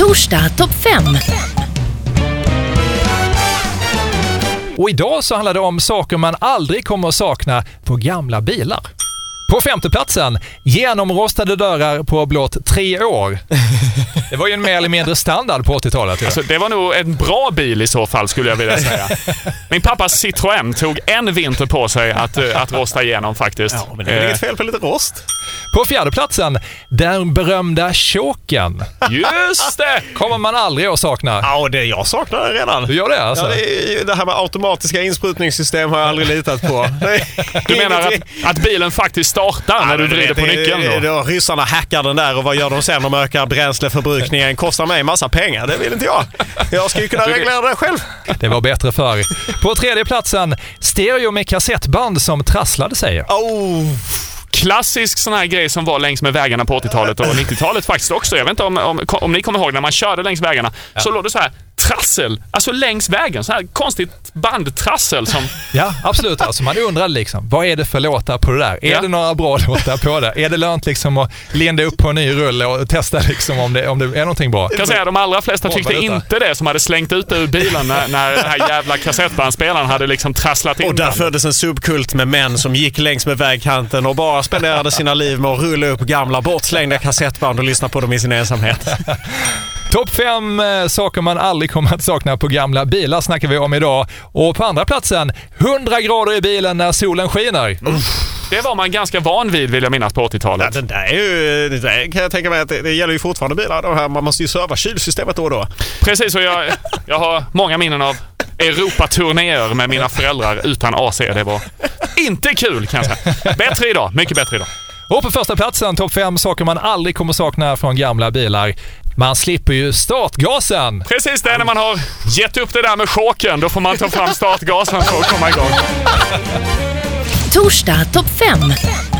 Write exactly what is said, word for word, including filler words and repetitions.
Torsdag topp fem. Och idag så handlar det om saker man aldrig kommer att sakna på gamla bilar. På femteplatsen, genomrostade dörrar på blott tre år. Det var ju en mer eller mindre standard på åttiotalet. Ja. Alltså, det var nog en bra bil i så fall, skulle jag vilja säga. Min pappas Citroën tog en vinter på sig att, att rosta igenom faktiskt. Ja, men det är eh. inget fel på lite rost. På fjärdeplatsen, den berömda choken. Just det! Kommer man aldrig att sakna. Ja, och det jag saknar det redan. Du gör det alltså? Ja, det, är, det här med automatiska insprutningssystem har jag aldrig litat på. Du menar att, att bilen faktiskt startar ja, när du vrider på nyckeln då? då? Ryssarna hackar den där och vad gör de sen? De ökar bränsleförbrukningen. Kostar mig en massa pengar. Det vill inte jag. Jag ska ju kunna reglera det själv. Det var bättre förr. På tredje platsen, stereo med kassettband som trasslade sig. Oh... Klassisk sån här grej som var längs med vägarna på åttiotalet och nittiotalet faktiskt också. Jag vet inte om, om, om ni kommer ihåg när man körde längs vägarna ja. Så låg det så här trassel, alltså längs vägen, så här konstigt bandtrassel som... Ja, absolut. Alltså man undrar liksom, vad är det för låtar på det där? Är ja. det några bra låtar på det? Är det lönt liksom att linda upp på en ny rulle och testa liksom om det, om det är någonting bra? Jag kan säga att de allra flesta tyckte inte det som hade slängt ut ur bilen när, när den här jävla kassettbandspelaren hade liksom trasslat in. Och där föddes en subkult med män som gick längs med vägkanten och bara spenderade sina liv med att rulla upp gamla bortslängda kassettband och lyssna på dem i sin ensamhet. Topp fem eh, saker man aldrig kommer att sakna på gamla bilar snackar vi om idag. Och på andra platsen, hundra grader i bilen när solen skiner. Mm. Det var man ganska van vid, vill jag minnas, på åttiotalet. Ja, det där är ju, det där kan jag tänka mig att det, det gäller ju fortfarande bilar. De här, man måste ju serva kylsystemet då och då. Precis, och jag, jag har många minnen av Europaturnéer med mina föräldrar utan A C. Det var inte kul, kan jag säga. Bättre idag, mycket bättre idag. Och på första platsen, topp fem saker man aldrig kommer sakna från gamla bilar. Man slipper ju startgasen. Precis det, när man har gett upp det där med choken, då får man ta fram startgasen för att komma igång. Torsdag topp fem.